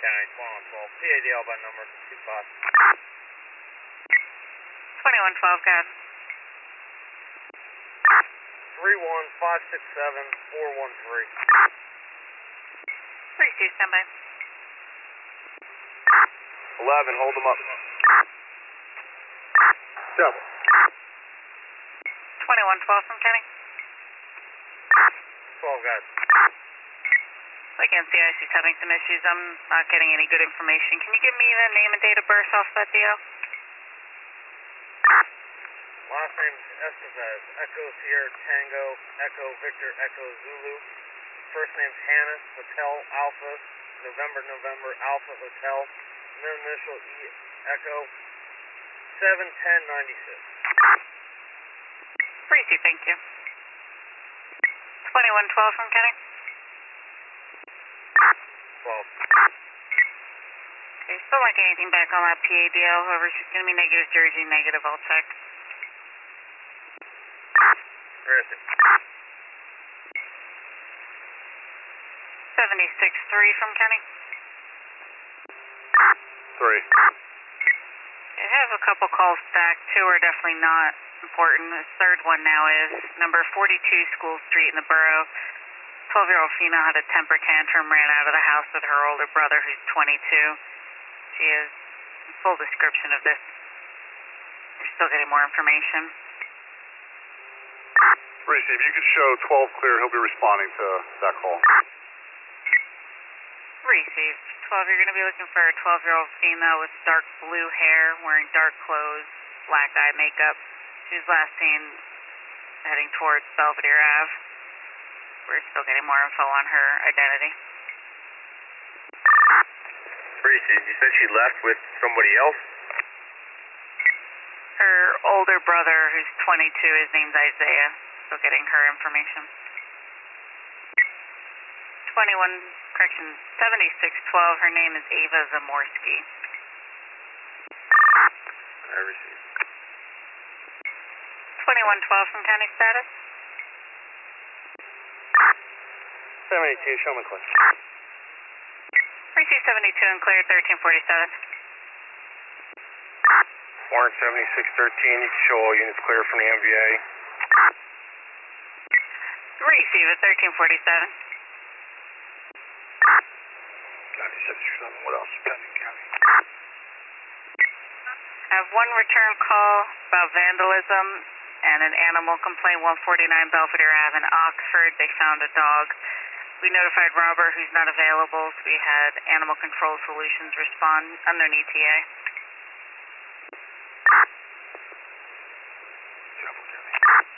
County, 2112. PAD Albine number 25. 2112, gas. 31567-413. 32, standby. 11, hold them up. Double. 2112 from Kenny. 12 guys. Again, CIC's having some issues. I'm not getting any good information. Can you give me the name and date of birth off that deal? Last name's Estevez. Echo Sierra Tango, Echo Victor, Echo Zulu. First name's Hannah, Hotel Alpha, November Alpha Hotel. Middle initial E, Echo 71096. 32, thank you. 2112 from Kenny. 12. Okay, still not getting anything back on that PADL. However, she's going to be negative Jersey, negative, I'll check. Where is it? 76-3 from Kenny. 3. I have a couple calls stacked. Two are definitely not important. The third one now is number 42 School Street in the borough. 12-year-old female had a temper tantrum, ran out of the house with her older brother who's 22. She has a full description of this. We're still getting more information. Receive, you can show 12 clear. He'll be responding to that call. Received. 12, you're going to be looking for a 12-year-old female with dark blue hair, wearing dark clothes, black eye makeup. She was last seen heading towards Belvedere Ave. We're still getting more info on her identity. Receive, you said she left with somebody else? Her older brother, who's 22, his name's Isaiah. Still getting her information. 7612, her name is Ava Zamorsky. I received. 2112 from county status. 72, show me clear. Receive 72 and clear 1347. Warrant 7613, you can show all units clear from the MVA. Receive at 1347. 97, what else? Pending County. I have one return call about vandalism and an animal complaint, 149 Belvedere Ave in Oxford. They found a dog. We notified Robert, who's not available, so we had Animal Control Solutions respond under an ETA. Shuffle, County.